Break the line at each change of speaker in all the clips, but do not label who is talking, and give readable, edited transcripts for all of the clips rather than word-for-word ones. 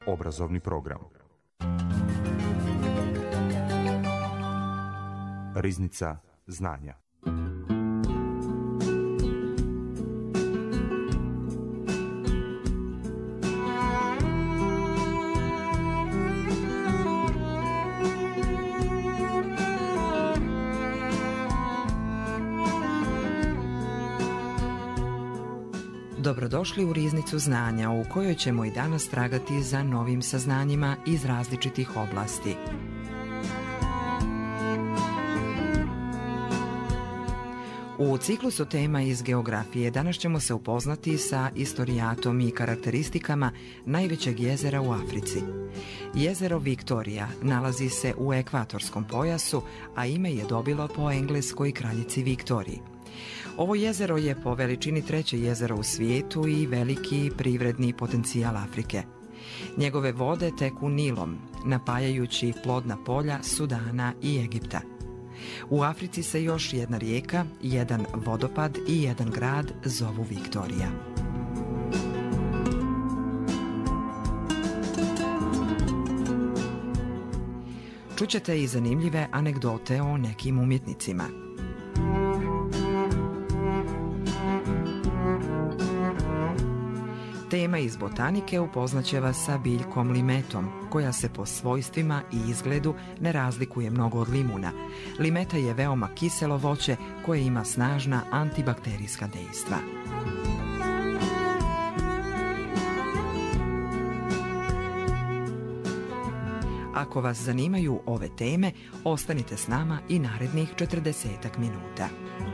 Obrazovni program. Riznica znanja.
Dobrodošli u Riznicu znanja, u kojoj ćemo i danas tragati za novim saznanjima iz različitih oblasti. U ciklusu tema iz geografije danas ćemo se upoznati sa istorijatom i karakteristikama najvećeg jezera u Africi. Jezero Viktorija nalazi se u ekvatorskom pojasu, a ime je dobilo po engleskoj kraljici Viktoriji. Ovo jezero je po veličini treće jezero u svijetu i veliki privredni potencijal Afrike. Njegove vode teku Nilom, napajajući plodna polja Sudana i Egipta. U Africi se još jedna rijeka, jedan vodopad i jedan grad zovu Viktorija. Čućete i zanimljive anegdote o nekim umjetnicima. Tema iz botanike upoznaće vas sa biljkom limetom, koja se po svojstvima i izgledu ne razlikuje mnogo od limuna. Limeta je veoma kiselo voće koje ima snažna antibakterijska dejstva. Ako vas zanimaju ove teme, ostanite s nama i narednih 40 minuta.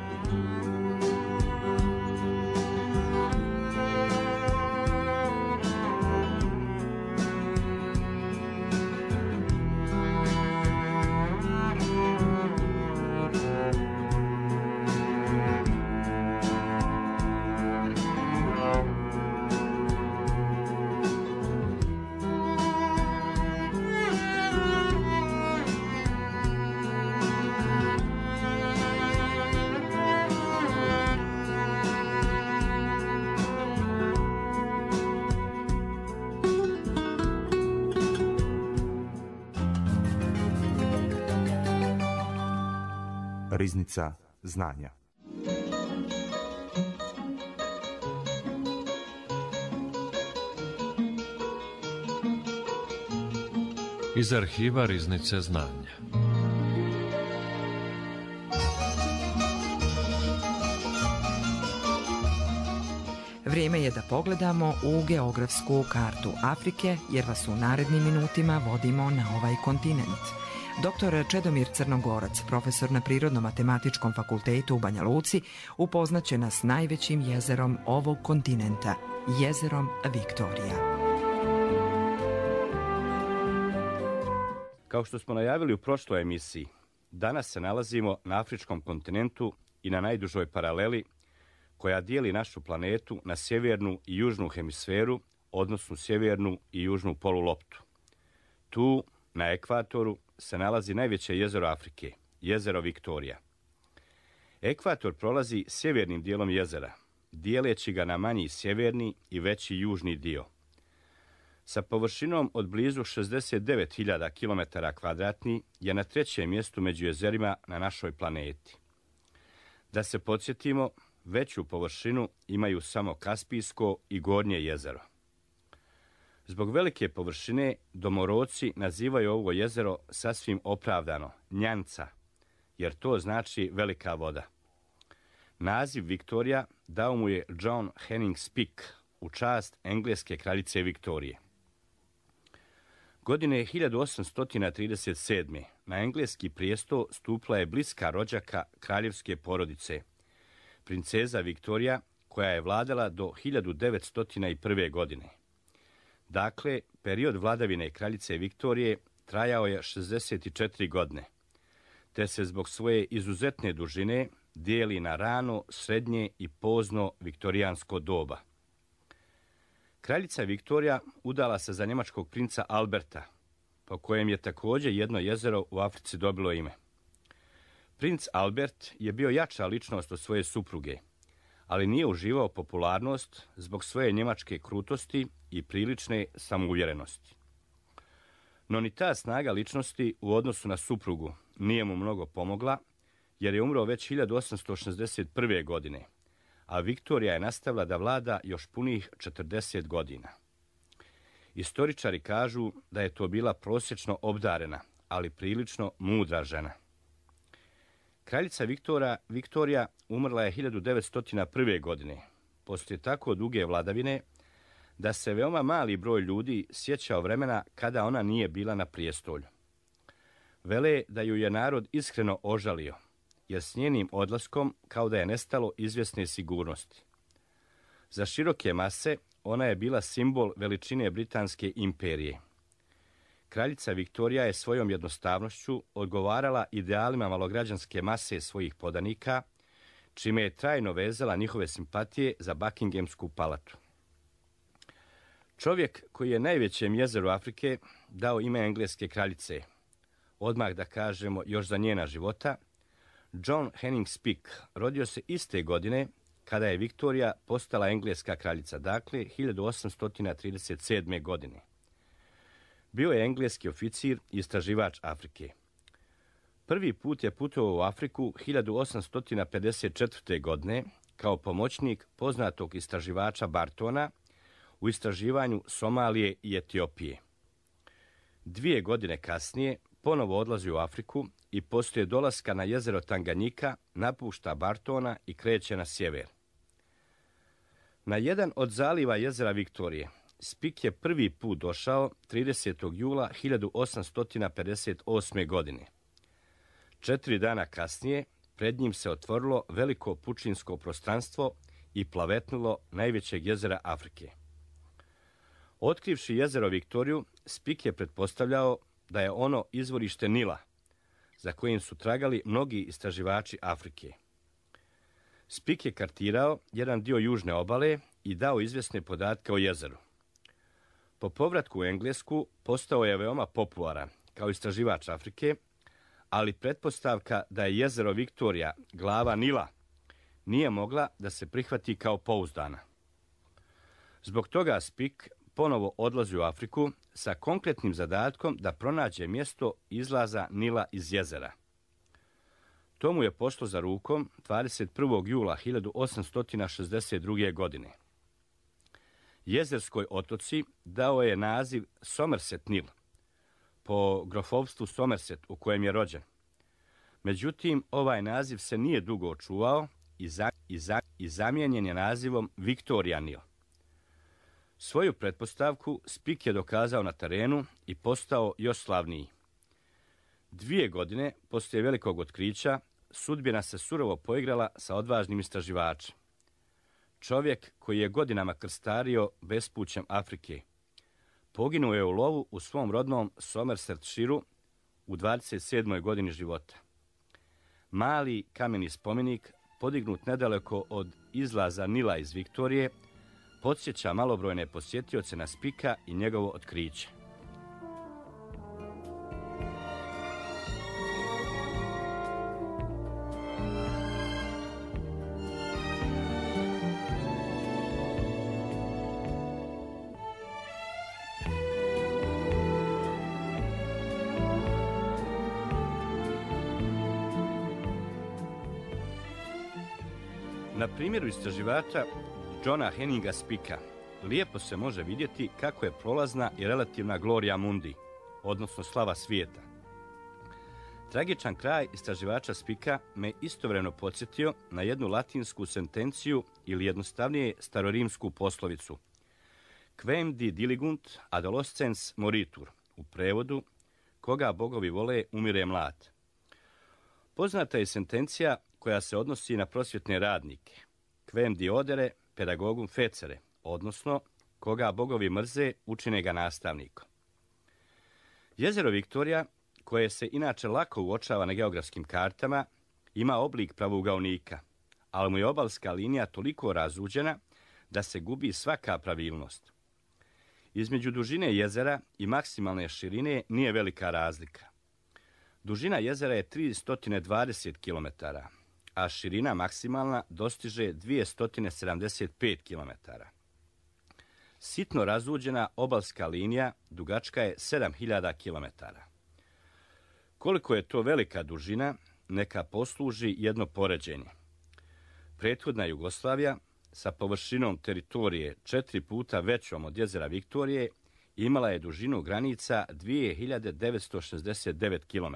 Riznica znanja.
Iz arhiva Riznice znanja.
Vrijeme je da pogledamo u geografsku kartu Afrike, jer vas u narednim minutima vodimo na ovaj kontinent. Dr. Čedomir Crnogorac, profesor na Prirodno-matematičkom fakultetu u Banja Luci, upoznaće nas najvećim jezerom ovog kontinenta, jezerom Viktorija.
Kao što smo najavili u prošloj emisiji, danas se nalazimo na afričkom kontinentu i na najdužoj paraleli koja dijeli našu planetu na sjevernu i južnu hemisferu, odnosno sjevernu i južnu poluloptu. Tu, na ekvatoru, se nalazi najveće jezero Afrike, jezero Viktorija. Ekvator prolazi sjevernim dijelom jezera, dijeleći ga na manji sjeverni i veći južni dio. Sa površinom od blizu 69.000 km2 je na trećem mjestu među jezerima na našoj planeti. Da se podsjetimo, veću površinu imaju samo Kaspijsko i Gornje jezero. Zbog velike površine domoroci nazivaju ovo jezero sasvim opravdano Njanca, jer to znači velika voda. Naziv Viktorija dao mu je John Henning Speke u čast engleske kraljice Viktorije. Godine 1837. na engleski prijestol stupila je bliska rođaka kraljevske porodice, princeza Viktorija, koja je vladala do 1901. godine. Dakle, period vladavine kraljice Viktorije trajao je 64 godine, te se zbog svoje izuzetne dužine dijeli na rano, srednje i pozno viktorijansko doba. Kraljica Viktorija udala se za njemačkog princa Alberta, po kojem je također jedno jezero u Africi dobilo ime. Princ Albert je bio jača ličnost od svoje supruge, ali nije uživao popularnost zbog svoje njemačke krutosti i prilične samouvjerenosti. No ni ta snaga ličnosti u odnosu na suprugu nije mu mnogo pomogla, jer je umro već 1861. godine, a Viktorija je nastavila da vlada još punih 40 godina. Istoričari kažu da je to bila prosječno obdarena, ali prilično mudra žena. Kraljica Viktorija umrla je 1901. godine, poslije tako duge vladavine da se veoma mali broj ljudi sjećao vremena kada ona nije bila na prijestolju. Vele da ju je narod iskreno ožalio, jer s njenim odlaskom kao da je nestalo izvjesne sigurnosti. Za široke mase ona je bila simbol veličine Britanske imperije. Kraljica Viktorija je svojom jednostavnošću odgovarala idealima malograđanske mase svojih podanika, čime je trajno vezala njihove simpatije za Buckinghamsku palatu. Čovjek koji je najvećem jezeru Afrike dao ime engleske kraljice, odmah da kažemo još za njena života, John Henning Speke rodio se iste godine kada je Viktorija postala engleska kraljica, dakle 1837. godine. Bio je engleski oficir i istraživač Afrike. Prvi put je putovao u Afriku 1854. godine kao pomoćnik poznatog istraživača Bartona u istraživanju Somalije i Etiopije. 2 godine kasnije ponovo odlazi u Afriku i poslije dolaska na jezero Tanganjika napušta Bartona i kreće na sjever. Na jedan od zaliva jezera Viktorije Speke je prvi put došao 30. jula 1858. godine. 4 dana kasnije pred njim se otvorilo veliko pučinsko prostranstvo i plavetnulo najvećeg jezera Afrike. Otkrivši jezero Viktoriju, Speke je pretpostavljao da je ono izvorište Nila, za kojim su tragali mnogi istraživači Afrike. Speke je kartirao jedan dio južne obale i dao izvjesne podatke o jezeru. Po povratku u Englesku postao je veoma popularan kao istraživač Afrike, ali pretpostavka da je jezero Viktorija glava Nila nije mogla da se prihvati kao pouzdana. Zbog toga Speke ponovo odlazi u Afriku sa konkretnim zadatkom da pronađe mjesto izlaza Nila iz jezera. To mu je pošlo za rukom 21. jula 1862. godine. Jezerskoj otoci dao je naziv Somerset Nil, po grofovstvu Somerset u kojem je rođen. Međutim, ovaj naziv se nije dugo očuvao i zamijenjen je nazivom Victoria Nil. Svoju pretpostavku Speke je dokazao na terenu i postao još slavniji. 2 godine poslije velikog otkrića sudbina se surovo poigrala sa odvažnim istraživačem. Čovjek koji je godinama krstario bespućem Afrike poginuo je u lovu u svom rodnom Somersetshireu u 27. godini života. Mali kameni spomenik, podignut nedaleko od izlaza Nila iz Viktorije, podsjeća malobrojne posjetioce na Spekea i njegovo otkriće. Na primjeru istraživača Johna Henninga Spekea lijepo se može vidjeti kako je prolazna i relativna gloria mundi, odnosno slava svijeta. Tragičan kraj istraživača Spekea me istovremeno podsjetio na jednu latinsku sentenciju ili jednostavnije starorimsku poslovicu Quem di diligunt adolescens moritur, u prevodu koga bogovi vole umire mlad. Poznata je sentencija koja se odnosi na prosvjetne radnike, quem diodere pedagogum fecere, odnosno koga bogovi mrze, učine ga nastavnikom. Jezero Viktorija, koje se inače lako uočava na geografskim kartama, ima oblik pravougaonika, ali mu je obalska linija toliko razuđena da se gubi svaka pravilnost. Između dužine jezera i maksimalne širine nije velika razlika. Dužina jezera je 320 km, a širina maksimalna dostiže 275 km. Sitno razuđena obalska linija dugačka je 7000 km. Koliko je to velika dužina, neka posluži jedno poređenje. Prethodna Jugoslavija, sa površinom teritorije 4 puta većom od jezera Viktorije, imala je dužinu granica 2969 km.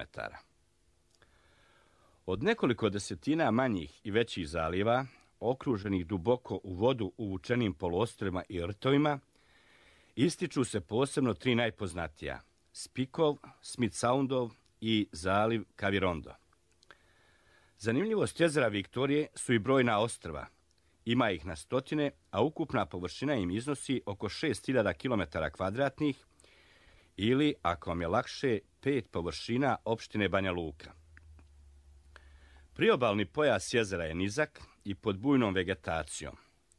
Od nekoliko desetina manjih i većih zaliva, okruženih duboko u vodu uvučenim poluostrvima i rtovima, ističu se posebno 3 najpoznatija: Spikov, Smith Soundov i zaliv Kavirondo. Zanimljivost jezera Viktorije su i brojna ostrva. Ima ih na stotine, a ukupna površina im iznosi oko 6000 km2 ili, ako vam je lakše, 5 površina opštine Banja Luka. Priobalni pojas jezera je nizak i pod bujnom vegetacijom.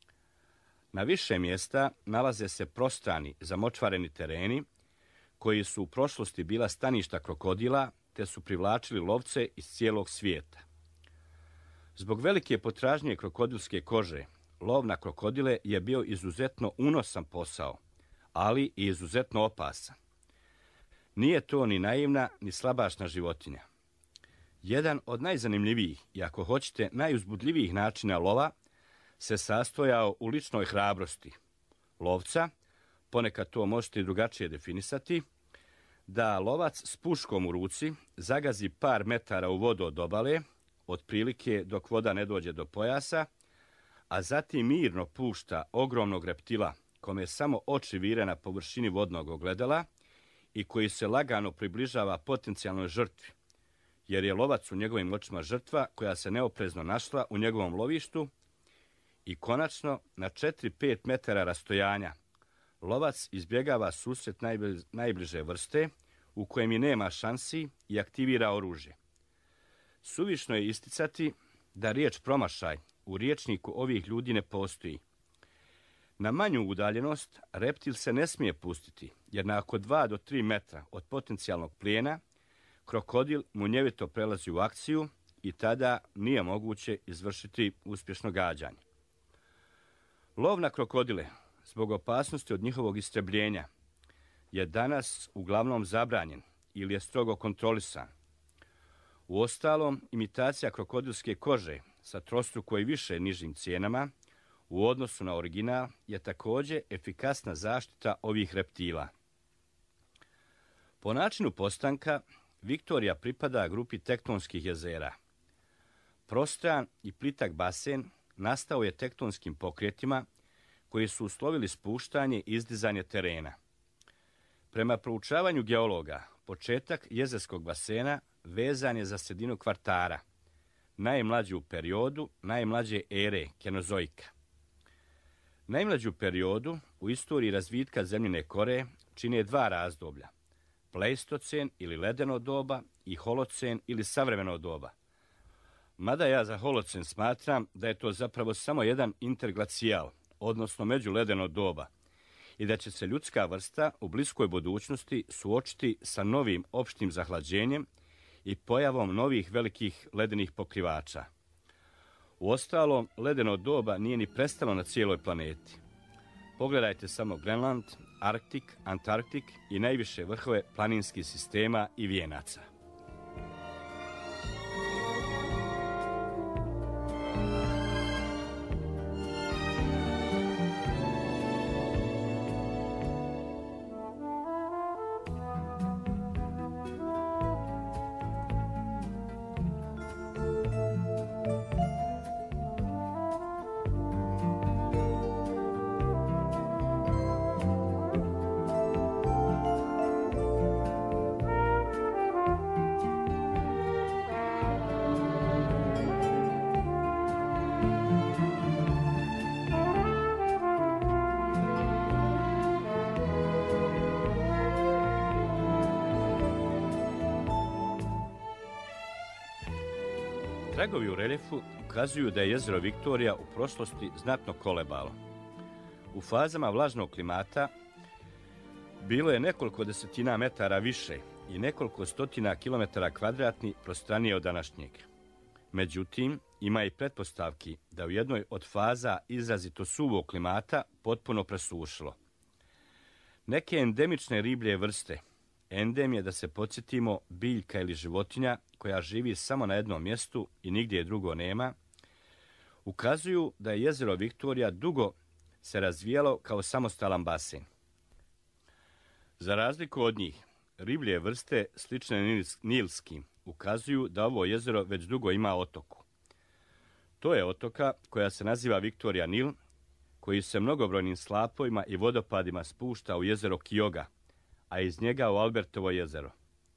Na više mjesta nalaze se prostrani, zamočvareni tereni, koji su u prošlosti bila staništa krokodila, te su privlačili lovce iz cijelog svijeta. Zbog velike potražnje krokodilske kože, lov na krokodile je bio izuzetno unosan posao, ali i izuzetno opasan. Nije to ni naivna, ni slabašna životinja. Jedan od najzanimljivijih i, ako hoćete, najuzbudljivijih načina lova se sastojao u ličnoj hrabrosti lovca, ponekad to možete i drugačije definisati, da lovac s puškom u ruci zagazi par metara u vodu od obale, otprilike dok voda ne dođe do pojasa, a zatim mirno pušta ogromnog reptila, kome samo oči vire na površini vodnog ogledala i koji se lagano približava potencijalnoj žrtvi, jer je lovac u njegovim očima žrtva koja se neoprezno našla u njegovom lovištu, i konačno na 4-5 metara rastojanja lovac izbjegava susret najbliže vrste u kojem i nema šansi i aktivira oružje. Suvišno je isticati da riječ promašaj u rječniku ovih ljudi ne postoji. Na manju udaljenost reptil se ne smije pustiti, jer na oko 2 do 3 metra od potencijalnog plijena krokodil munjevito prelazi u akciju i tada nije moguće izvršiti uspješno gađanje. Lov na krokodile, zbog opasnosti od njihovog istrebljenja, je danas uglavnom zabranjen ili je strogo kontrolisan. Uostalom, imitacija krokodilske kože sa trostruko i više nižim cijenama u odnosu na original je također efikasna zaštita ovih reptila. Po načinu postanka, Viktorija pripada grupi tektonskih jezera. Prostran i plitak basen nastao je tektonskim pokretima koji su uslovili spuštanje i izdizanje terena. Prema proučavanju geologa, početak jezerskog basena vezan je za sredinu kvartara, najmlađu periodu, najmlađe ere, kenozoika. Najmlađu periodu u istoriji razvitka zemljine kore čine 2 razdoblja: Pleistocen ili ledeno doba i Holocen ili savremeno doba. Mada ja za Holocen smatram da je to zapravo samo jedan interglacijal, odnosno međuledeno doba, i da će se ljudska vrsta u bliskoj budućnosti suočiti sa novim opštim zahlađenjem i pojavom novih velikih ledenih pokrivača. Uostalom, ledeno doba nije ni prestalo na cijeloj planeti. Pogledajte samo Grenland, Arktik, Antarktik i najviše vrhove planinskih sistema i vijenaca. Tragovi u reljefu ukazuju da je jezero Viktorija u prošlosti znatno kolebalo. U fazama vlažnog klimata bilo je nekoliko desetina metara više i nekoliko stotina kilometara kvadratni prostranije od današnjeg. Međutim, ima i pretpostavki da u jednoj od faza izrazito suvog klimata potpuno presušilo. Neke endemične riblje vrste, endem je, da se podsjetimo, biljka ili životinja koja živi samo na jednom mjestu i nigdje drugo nema, ukazuju da je jezero Viktorija dugo se razvijalo kao samostalan basen. Za razliku od njih, riblje vrste slične nilskim ukazuju da ovo jezero već dugo ima otoku. To je otoka koja se naziva Viktorija Nil, koji se mnogobrojnim slapovima i vodopadima spušta u jezero Kyoga, a iz njega u Albertovo jezero.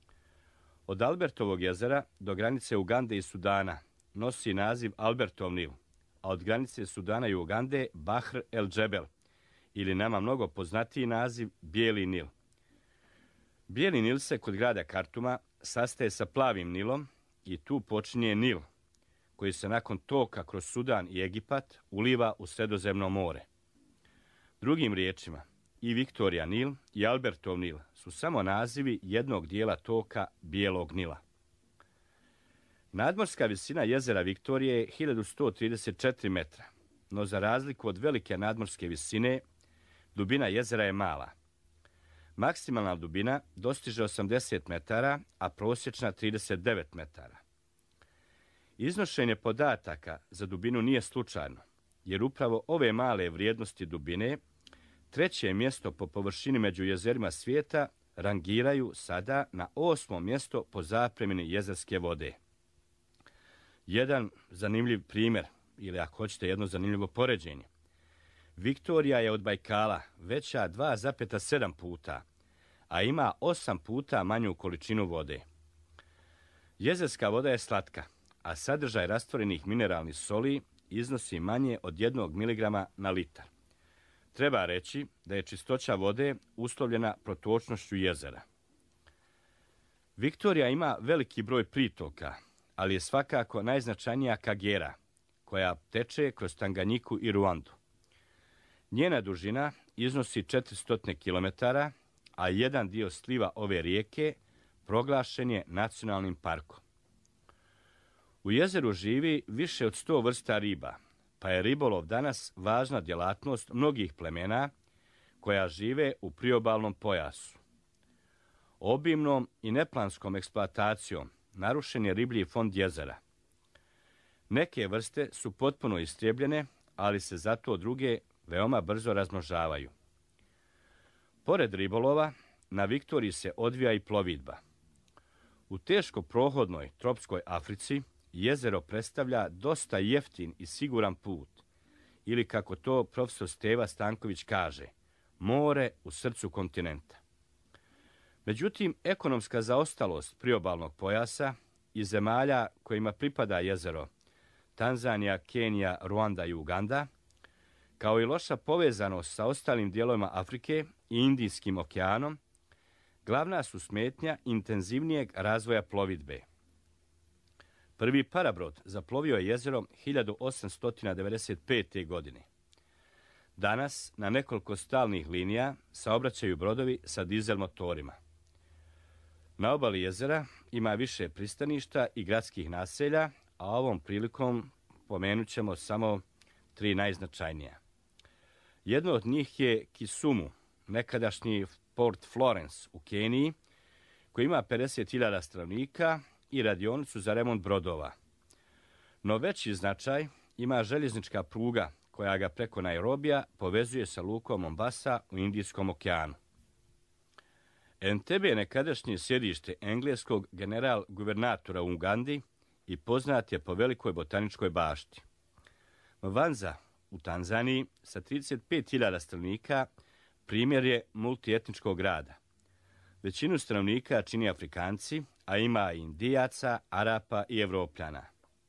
Od Albertovog jezera do granice Ugande i Sudana nosi naziv Albertov Nil, a od granice Sudana i Ugande Bahr el Džebel, ili nama mnogo poznatiji naziv Bijeli Nil. Bijeli Nil se kod grada Kartuma sastaje sa Plavim Nilom i tu počinje Nil, koji se nakon toka kroz Sudan i Egipat uliva u Sredozemno more. Drugim riječima, i Viktorija Nil i Albertov Nil su samo nazivi jednog dijela toka Bijelog Nila. Nadmorska visina jezera Viktorije je 1134 metra, no za razliku od velike nadmorske visine, dubina jezera je mala. Maksimalna dubina dostiže 80 metara, a prosječna 39 metara. Iznošenje podataka za dubinu nije slučajno, jer upravo ove male vrijednosti dubine treće mjesto po površini među jezerima svijeta rangiraju sada na 8. mjesto po zapremini jezerske vode. Jedan zanimljiv primjer, ili ako hoćete jedno zanimljivo poređenje. Viktorija je od Bajkala veća 2,7 puta, a ima 8 puta manju količinu vode. Jezerska voda je slatka, a sadržaj rastvorenih mineralnih soli iznosi manje od 1 mg na litar. Treba reći da je čistoća vode uslovljena protočnošću jezera. Viktorija ima veliki broj pritoka, ali je svakako najznačajnija Kagera, koja teče kroz Tanganjiku i Ruandu. Njena dužina iznosi 400 km, a jedan dio sliva ove rijeke proglašen je nacionalnim parkom. U jezeru živi više od 100 vrsta riba, pa je ribolov danas važna djelatnost mnogih plemena koja žive u priobalnom pojasu. Obimnom i neplanskom eksploatacijom narušen je riblji fond jezera. Neke vrste su potpuno istrijebljene, ali se zato druge veoma brzo razmnožavaju. Pored ribolova, na Viktoriji se odvija i plovidba. U teško prohodnoj tropskoj Africi jezero predstavlja dosta jeftin i siguran put, ili kako to profesor Steva Stanković kaže, more u srcu kontinenta. Međutim, ekonomska zaostalost priobalnog pojasa i zemalja kojima pripada jezero, Tanzanija, Kenija, Ruanda i Uganda, kao i loša povezanost sa ostalim dijelovima Afrike i Indijskim okeanom, glavna su smetnja intenzivnijeg razvoja plovidbe. Prvi parabrod zaplovio je jezerom 1895. godine. Danas na nekoliko stalnih linija saobraćaju brodovi sa dizel motorima. Na obali jezera ima više pristaništa i gradskih naselja, a ovom prilikom pomenut ćemo samo 3 najznačajnija. Jedno od njih je Kisumu, nekadašnji Port Florence u Keniji, koji ima 50.000 stanovnika i radionicu za remont brodova. No veći značaj ima željeznička pruga koja ga preko Nairobija povezuje sa lukom Mombasa u Indijskom okeanu. Entebbe je nekadašnje sjedište engleskog general guvernatora u Ugandi i poznat je po velikoj botaničkoj bašti. Mwanza u Tanzaniji sa 35.000 stanovnika primjer je multietničkog grada. Većinu stanovnika čini Afrikanci, a ima i Indijaca, Arapa i Evropljana.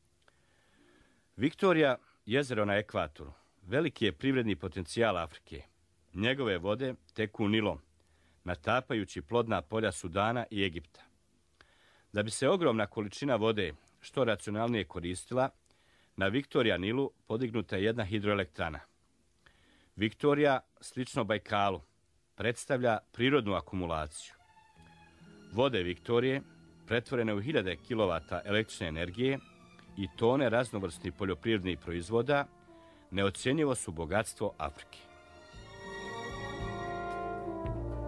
Viktorija, jezero na ekvatoru, veliki je privredni potencijal Afrike. Njegove vode teku Nilom, natapajući plodna polja Sudana i Egipta. Da bi se ogromna količina vode što racionalnije koristila, na Viktorija Nilu podignuta je jedna hidroelektrana. Viktorija, slično Bajkalu, predstavlja prirodnu akumulaciju. Vode Viktorije, pretvorene u 1000 kW električne energije i tone raznovrsnih poljoprivrednih proizvoda, neocjenjivo su bogatstvo Afrike.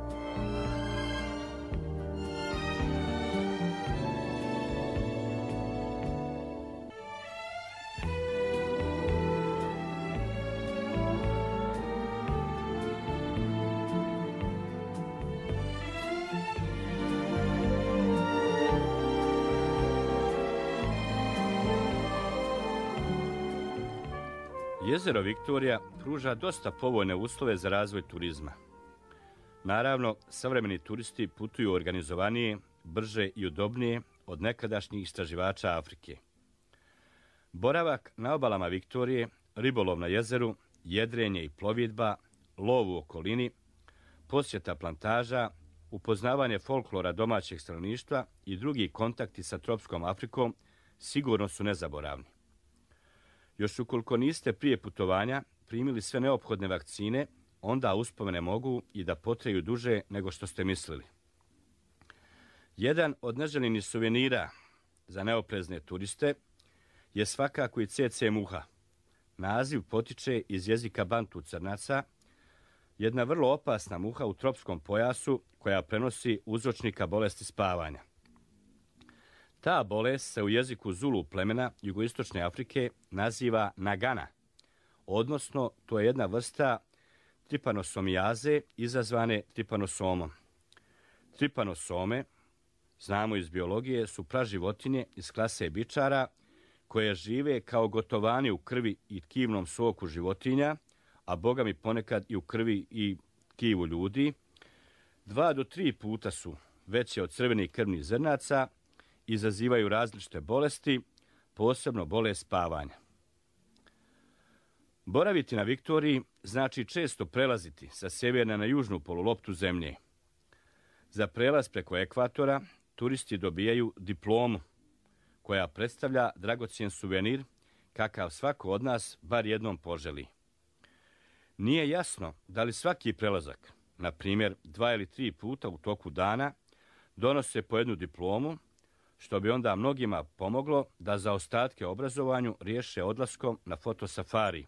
Jezero Viktorija pruža dosta povoljne uslove za razvoj turizma. Naravno, savremeni turisti putuju organizovanije, brže i udobnije od nekadašnjih istraživača Afrike. Boravak na obalama Viktorije, ribolov na jezeru, jedrenje i plovidba, lov u okolini, posjeta plantaža, upoznavanje folklora domaćeg stanovništva i drugi kontakti sa tropskom Afrikom sigurno su nezaboravni. Još ukoliko niste prije putovanja primili sve neophodne vakcine, onda uspomene mogu i da potraju duže nego što ste mislili. Jedan od neželjenih suvenira za neoprezne turiste je svakako i CC muha. Naziv potiče iz jezika bantu crnaca, jedna vrlo opasna muha u tropskom pojasu koja prenosi uzročnika bolesti spavanja. Ta bolest se u jeziku Zulu plemena jugoistočne Afrike naziva nagana, odnosno to je jedna vrsta tripanosomijaze izazvane tripanosomom. Tripanosome, znamo iz biologije, su praživotine iz klase bičara koje žive kao gotovani u krvi i tkivnom soku životinja, a bogami ponekad i u krvi i tkivu ljudi. 2 do 3 puta su veće od crvenih krvnih zrnaca, izazivaju različite bolesti, posebno bolest spavanja. Boraviti na Viktoriji znači često prelaziti sa sjeverne na južnu poluloptu zemlje. Za prelaz preko ekvatora turisti dobijaju diplomu, koja predstavlja dragocjen suvenir kakav svako od nas bar jednom poželi. Nije jasno da li svaki prelazak, na primjer 2 ili 3 puta u toku dana, donose po jednu diplomu, što bi onda mnogima pomoglo da zaostatke u obrazovanju riješe odlaskom na fotosafari.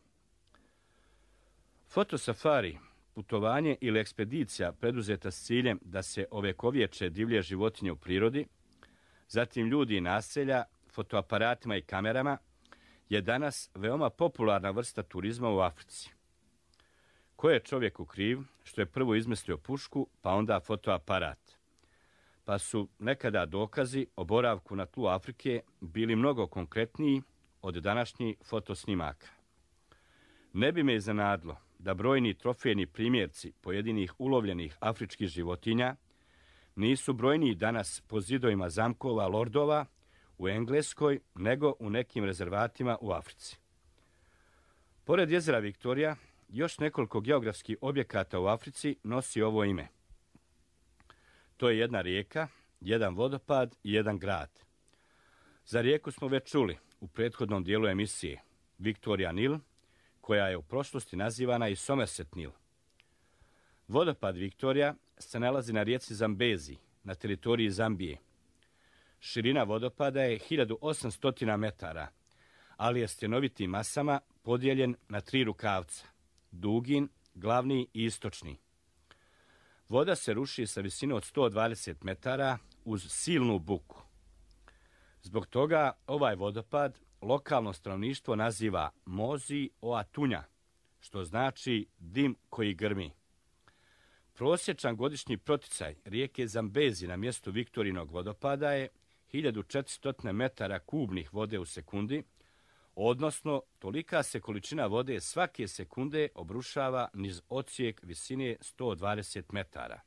Fotosafari, putovanje ili ekspedicija preduzeta s ciljem da se ovekovječe divlje životinje u prirodi, zatim ljudi i naselja, fotoaparatima i kamerama, je danas veoma popularna vrsta turizma u Africi. Ko je čovjeku kriv što je prvo izmislio pušku, pa onda fotoaparat? Pa su nekada dokazi o boravku na tlu Afrike bili mnogo konkretniji od današnjih fotosnimaka. Ne bi me iznenadilo da brojni trofejni primjerci pojedinih ulovljenih afričkih životinja nisu brojniji danas po zidovima zamkova lordova u Engleskoj nego u nekim rezervatima u Africi. Pored jezera Viktorija, još nekoliko geografskih objekata u Africi nosi ovo ime. To je jedna rijeka, jedan vodopad i jedan grad. Za rijeku smo već čuli u prethodnom dijelu emisije Victoria Nil, koja je u prošlosti nazivana i Somerset Nil. Vodopad Viktorija se nalazi na rijeci Zambezi, na teritoriji Zambije. Širina vodopada je 1800 metara, ali je stjenovitim masama podijeljen na 3 rukavca, Dugin, glavni i istočni. Voda se ruši sa visine od 120 metara uz silnu buku. Zbog toga ovaj vodopad lokalno stanovništvo naziva Mozi Oatunja, što znači dim koji grmi. Prosječan godišnji proticaj rijeke Zambezi na mjestu Viktorijinog vodopada je 1400 metara kubnih vode u sekundi, odnosno tolika se količina vode svake sekunde obrušava niz odsjek visine 120 metara.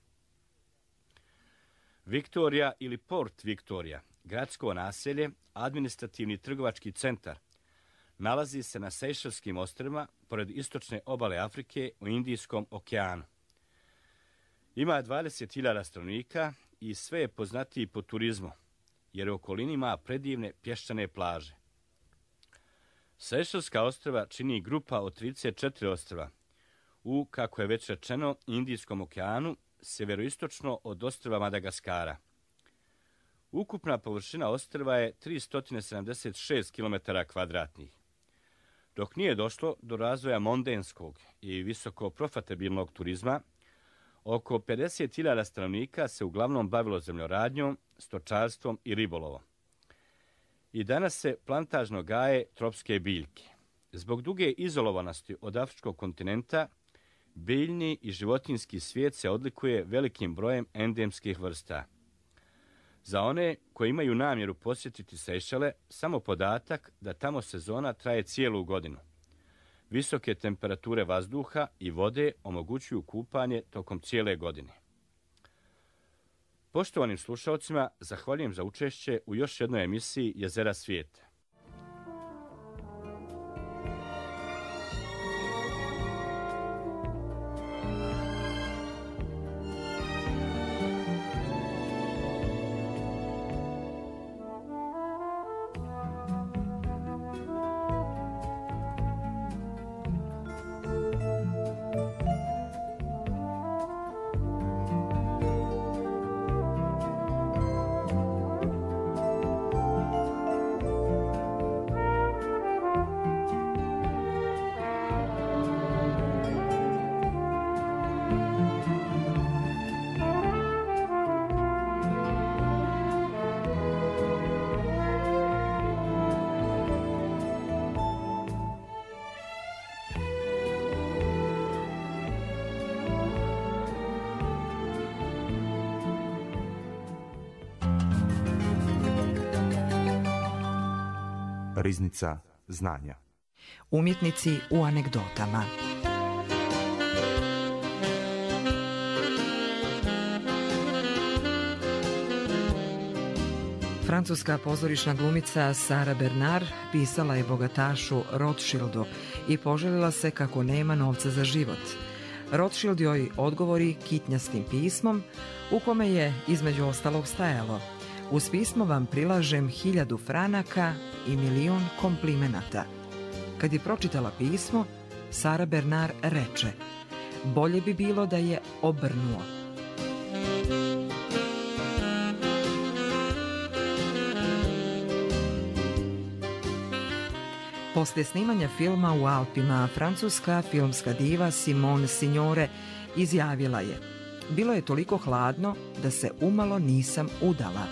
Viktorija ili Port Viktorija, gradsko naselje, administrativni trgovački centar, nalazi se na Sejšelskim ostrvima pored istočne obale Afrike u Indijskom okeanu. Ima 20.000 stanovnika i sve je poznatiji po turizmu, jer u okolini ima predivne pješčane plaže. Sejšelska ostrva čini grupa od 34 ostrva u, kako je već rečeno, Indijskom okeanu, sjeveroistočno od ostrva Madagaskara. Ukupna površina ostrva je 376 km². Dok nije došlo do razvoja mondenskog i visoko profitabilnog turizma, oko 50.000 stanovnika se uglavnom bavilo zemljoradnjom, stočarstvom i ribolovom. I danas se plantažno gaje tropske biljke. Zbog duge izolovanosti od afričkog kontinenta, biljni i životinjski svijet se odlikuje velikim brojem endemskih vrsta. Za one koji imaju namjeru posjetiti Sejšele, samo podatak da tamo sezona traje cijelu godinu. Visoke temperature vazduha i vode omogućuju kupanje tokom cijele godine. Poštovanim slušalcima, zahvaljujem za učešće u još jednoj emisiji Jezera svijeta.
Riznica znanja.
Umjetnici u anegdotama. Francuska pozorišna glumica Sara Bernard pisala je bogatašu Rothschildu i poželila se kako nema novca za život. Rothschild joj odgovori kitnjastim pismom u kome je između ostalog stajalo: uz pismo vam prilažem 1000 franaka i 1.000.000 komplimenata. Kad je pročitala pismo, Sara Bernard reče: bolje bi bilo da je obrnuo. Poslije snimanja filma u Alpima, francuska filmska diva Simone Signore izjavila je: bilo je toliko hladno da se umalo nisam udala.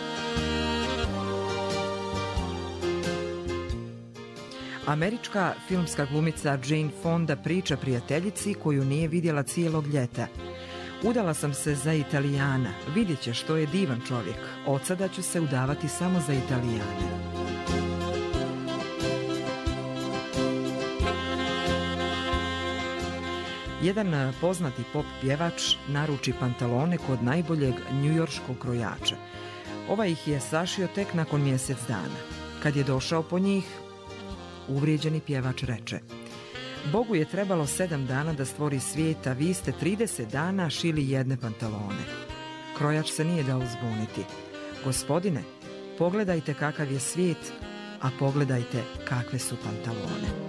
Američka filmska glumica Jane Fonda priča prijateljici koju nije vidjela cijelog ljeta: udala sam se za Italijana, vidjet će što je divan čovjek, od sada ću se udavati samo za Italijane. Jedan poznati pop pjevač naruči pantalone kod najboljeg njujorškog krojača. Ovaj ih je sašio tek nakon mjesec dana. Kad je došao po njih, uvrijeđeni pjevač reče: Bogu je trebalo 7 dana da stvori svijet, a vi ste 30 dana šili jedne pantalone. Krojač se nije dao zbuniti. Gospodine, pogledajte kakav je svijet, a pogledajte kakve su pantalone.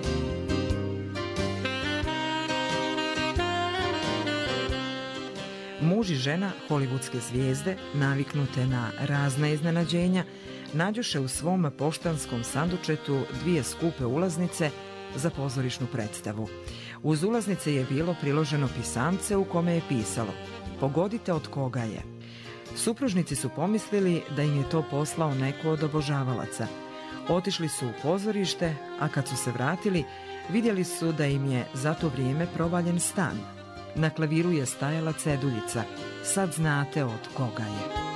Muž i žena hollywoodske zvijezde, naviknute na razna iznenađenja, nađoše u svom poštanskom sandučetu 2 skupe ulaznice za pozorišnu predstavu. Uz ulaznice je bilo priloženo pisamce u kome je pisalo: pogodite od koga je. Supružnici su pomislili da im je to poslao neko od obožavalaca. Otišli su u pozorište, a kad su se vratili, vidjeli su da im je za to vrijeme provaljen stan. Na klaviru je stajala ceduljica: sad znate od koga je.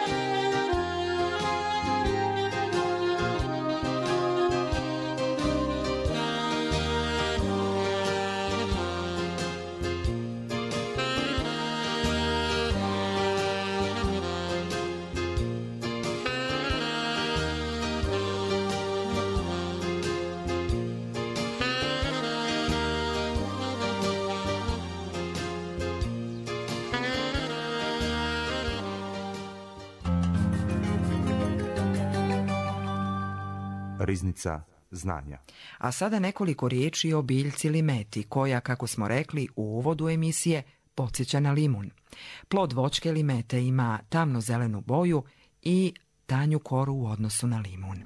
Riznica znanja.
A sada nekoliko riječi o biljci limeti, koja, kako smo rekli u uvodu emisije, podsjeća na limun. Plod voćke limete ima tamno-zelenu boju i tanju koru u odnosu na limun.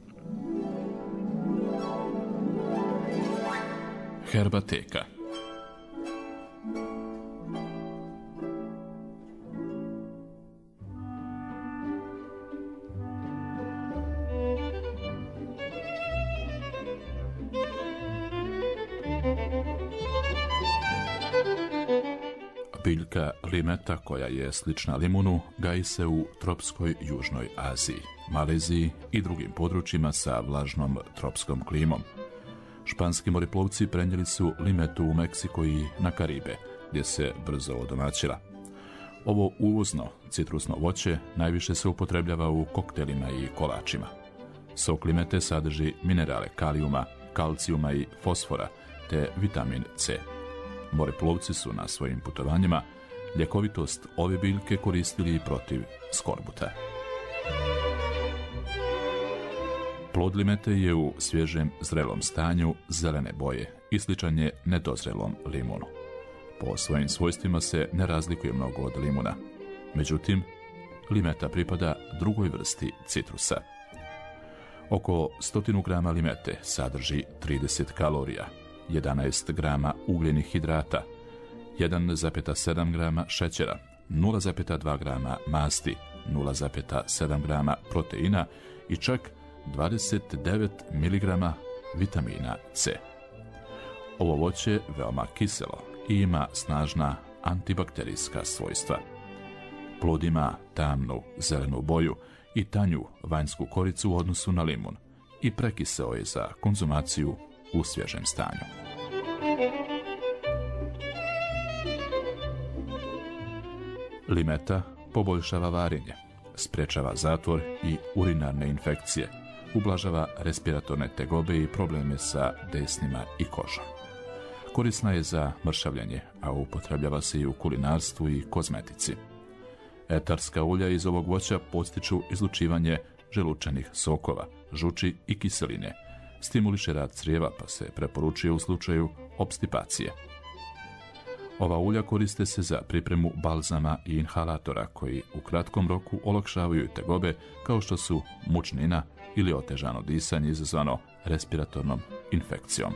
Herbateka. Biljka limeta, koja je slična limunu, gaji se u tropskoj južnoj Aziji, Maleziji i drugim područjima sa vlažnom tropskom klimom. Španski moreplovci prenijeli su limetu u Meksiko i na Karibe, gdje se brzo odomaćila. Ovo uvozno citrusno voće najviše se upotrebljava u koktelima i kolačima. Sok limete sadrži minerale kalijuma, kalcijuma i fosfora, te vitamin C. Moreplovci su na svojim putovanjima ljekovitost ove biljke koristili i protiv skorbuta. Plod limete je u svježem zrelom stanju zelene boje i sličan je nedozrelom limunu. Po svojim svojstvima se ne razlikuje mnogo od limuna. Međutim, limeta pripada drugoj vrsti citrusa. Oko 100 grama limete sadrži 30 kalorija, 11 grama ugljenih hidrata, 1,7 grama šećera, 0,2 grama masti, 0,7 grama proteina i čak 29 mg vitamina C. Ovo voće je veoma kiselo i ima snažna antibakterijska svojstva. Plod ima tamnu zelenu boju i tanju vanjsku koricu u odnosu na limun i prekiseo je za konzumaciju u svježem stanju. Limeta poboljšava varenje, sprečava zatvor i urinarne infekcije, ublažava respiratorne tegobe i probleme sa desnima i kožom. Korisna je za mršavljenje, a upotrebljava se i u kulinarstvu i kozmetici. Etarska ulja iz ovog voća podstiču izlučivanje želučanih sokova, žuči i kiseline, stimuliše rad crijeva pa se preporučuje u slučaju opstipacije. Ova ulja koriste se za pripremu balzama i inhalatora koji u kratkom roku olakšavaju tegobe kao što su mučnina ili otežano disanje izazvano respiratornom infekcijom.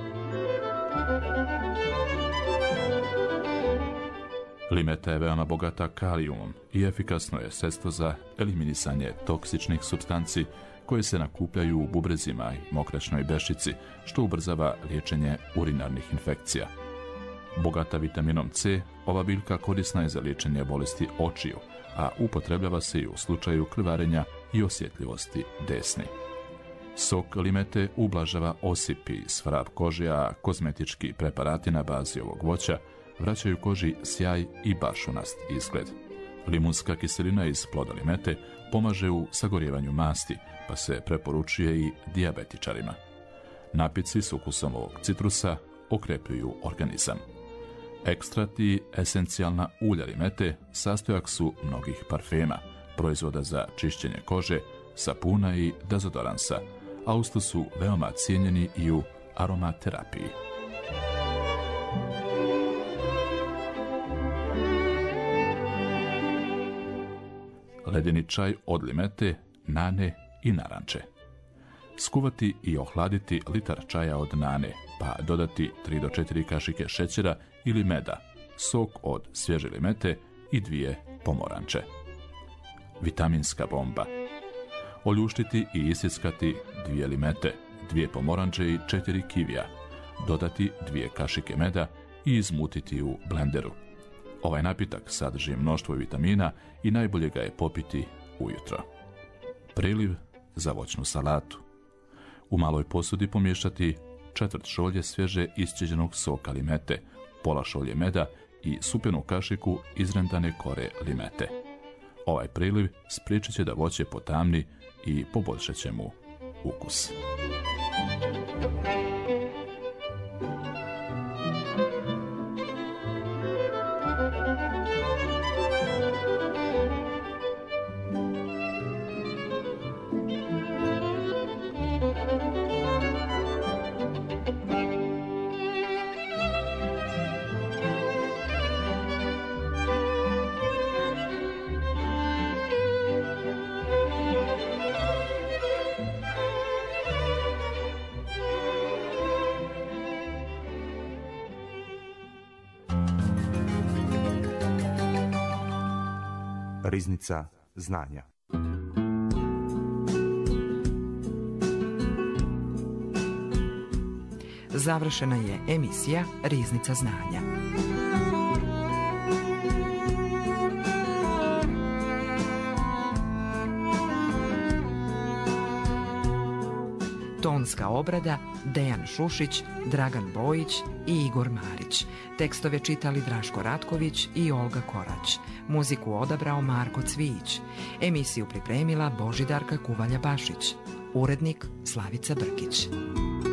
Limeta je veoma bogata kalijumom i efikasno je sredstvo za eliminisanje toksičnih supstanci koje se nakupljaju u bubrezima i mokraćnoj bešici, što ubrzava liječenje urinarnih infekcija. Bogata vitaminom C, ova biljka korisna je za liječenje bolesti očiju, a upotrebljava se i u slučaju krvarenja i osjetljivosti desni. Sok limete ublažava osip i svrab kože, a kozmetički preparati na bazi ovog voća vraćaju koži sjaj i bašunast izgled. Limunska kiselina iz ploda limete pomaže u sagorijevanju masti, pa se preporučuje i dijabetičarima. Napici s ukusom ovog citrusa okrepljuju organizam. Ekstrat i esencijalna ulja limete sastojak su mnogih parfema, proizvoda za čišćenje kože, sapuna i dezodoransa, a usto su veoma cijenjeni i u aromaterapiji. Ledeni čaj od limete, nane i naranče. Skuvati i ohladiti litar čaja od nane, pa dodati 3 do 4 kašike šećera ili meda, sok od svježe limete i 2 pomoranče. Vitaminska bomba. Oljuštiti i isjeckati 2 limete, 2 pomoranče i 4 kivija. Dodati 2 kašike meda i izmutiti u blenderu. Ovaj napitak sadrži mnoštvo vitamina i najbolje ga je popiti ujutro. Priliv za voćnu salatu. U maloj posudi pomiješati 1/4 šolje svježe iscijeđenog soka limete, pola šolje meda i supenu kašiku izrendane kore limete. Ovaj priliv spriječit će da voće potamni i poboljšat će mu ukus.
Riznica znanja.
Završena je emisija Riznica znanja. tonska obrada Dejan Šušić, Dragan Bojić i Igor Marić. Tekstove čitali Draško Ratković i Olga Korać. Muziku odabrao Marko Cvijić. Emisiju pripremila Božidarka Kuvalja Bašić. Urednik Slavica Brkić.